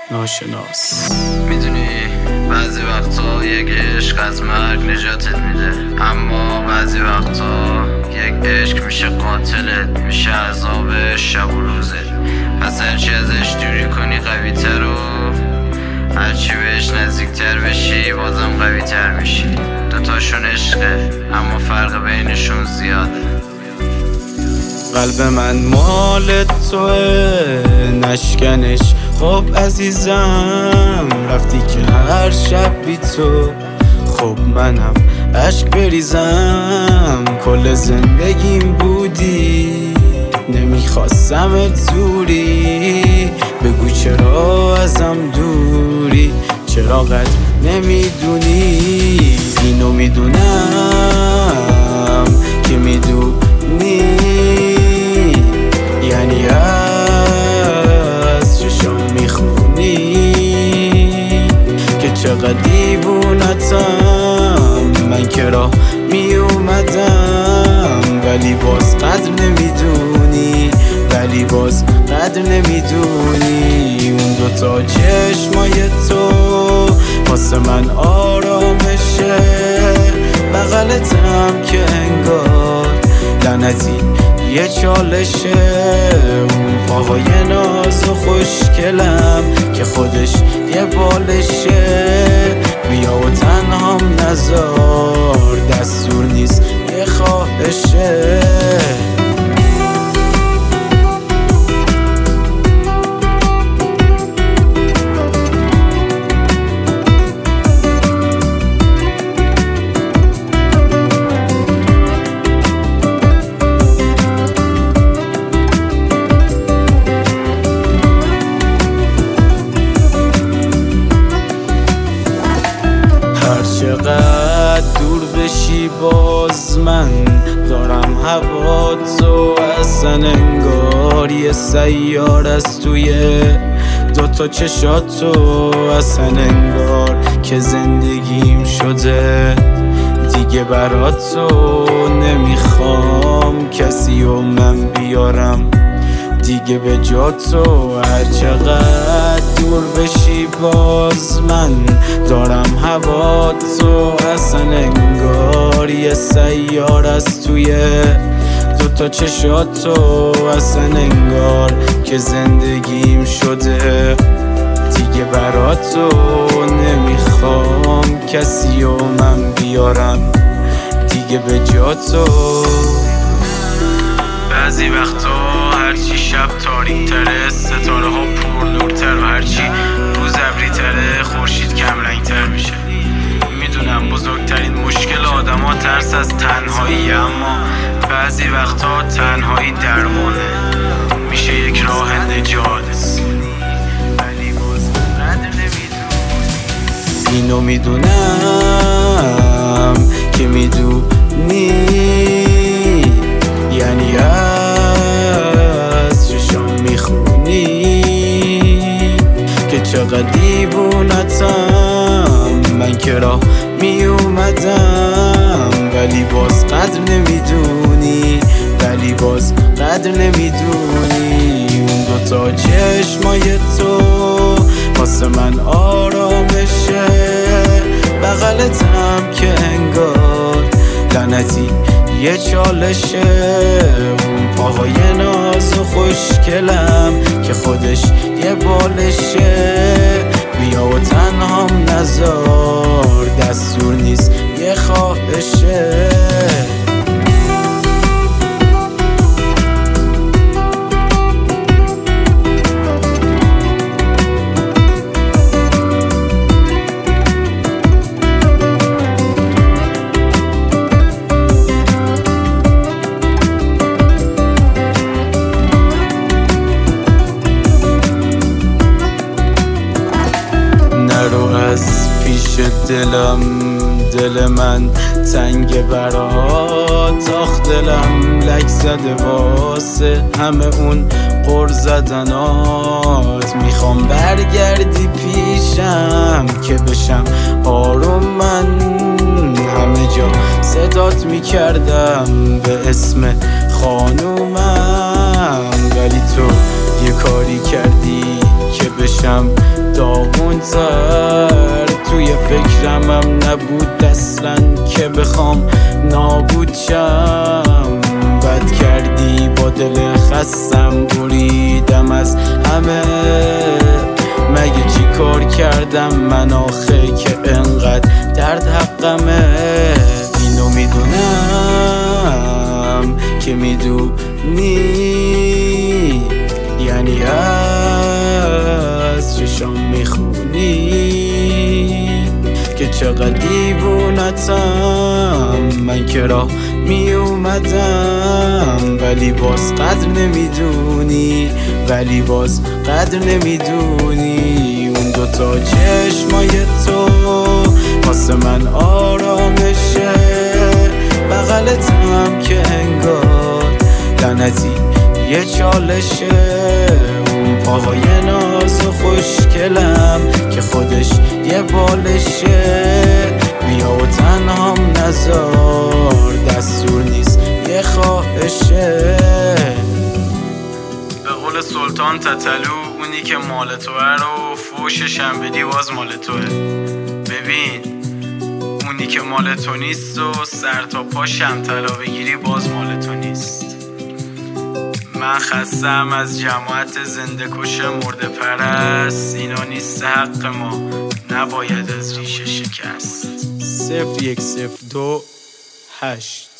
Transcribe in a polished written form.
ناشناس. میدونی بعضی وقتا یک عشق از مرگ نجاتت میده، اما بعضی وقتا یک عشق میشه قاتلت، میشه عذاب شب و روزت. پس هرچی ازش دوری کنی قوی تر و هرچی بهش نزدیکتر بشی بازم قوی تر میشی. دوتاشون عشقه اما فرق بینشون زیاده. قلب من مال توه نشکنش. خب عزیزم رفتی که هر شب بی تو، خب منم عشق بریزم. کل زندگیم بودی نمیخواستمت زوری. بگو چرا ازم دوری، چرا قد نمیدونی. اینو میدونم که میدونی، یعنی از چشام میخونی که چقدر دیوونتم. من که راه میومدم ولی باز قدر نمیدونی، ولی باز قدر نمیدونی. اون دوتا چشمای تو واسه من آرامشه، بغلتم که انگار لعنتی یه چالشه. اون پاهای ناز و خوشگلم که خودش یه بالشه. بیا و تنهام نذار، دستور نیست یه خواهشه. چقدر دور بشی باز من دارم هوا تو. اصلا انگار یه سیار از توی دوتا چشاتو. اصلا انگار که زندگیم شده دیگه براتو. نمیخوام کسی و من بیارم دیگه به جا تو. هر چقدر دور بشی باز من دارم هوا تو. اصلا انگار یه سیار از توی دوتا چشاتو. اصلا انگار که زندگیم شده دیگه براتو. نمیخوام کسی و من بیارم دیگه به جا تو. بعضی وقتا هرچی شب تاریک تره ستاره ها پر نورتر و هرچی روز ابری تره خورشید کم رنگ تر میشه. میدونم بزرگترین مشکل آدم ها ترس از تنهایی، اما بعضی وقتا تنهایی درمانه، میشه یک راه نجات. ولی باز قدر نمیدونی. اینو میدونم که میدونی، یعنی از چشام میخونی که چقدر دیوونتم. من که راه میومدم ولی باز قدر نمیدونی، ولی باز قدر نمیدونی. اون دوتا چشمای تو واسه من آرامشه، بغلتم که انگار لعنتی یه چالشه. اون پاهای ناز و خوشگلم که خودش یه بالشه. بیا و تنهام نذار، دستور نیست یه خواهشه. نرو از پیش دلم، دل من تنگ برات. آخ دلم لک زده واسه همه اون غر زدنات. میخوام برگردی پیشم که بشم آروم. من همه جا صدات میکردم به اسم خانومم، ولی تو یه کاری کردی که بشم داغون‌تر. توی فکرمم نبود اصلا که بخوام نابود شم. بد کردی با دل خستم، بریدم از همه. مگه چی کار کردم من آخه که انقدر درد حقمه؟ اینو میدونم که میدونی، یعنی از چشام میخونی که چقدر دیوونتم. من که راه میومدم ولی باز قدر نمیدونی، ولی باز قدر نمیدونی. اون دوتا چشمای تو واسه من آرامشه، بغلتم که انگار لعنتی یه چالشه. اون پاهای ناز و خوشگلم که خودش یه بالشه. بیا و تنهام نذار، دستور نیست یه خواهشه. به قول سلطان تتلو، اونی که مال توه رو فوششم بدی باز مال توه. ببین اونی که مال تو نیست و سر تا پاشم طلا بگیری باز مال تو نیست. من خستم از جماعت زنده کش مرده پرست. اینا نیست حق ما، نباید از ریشه شکست. 0102 8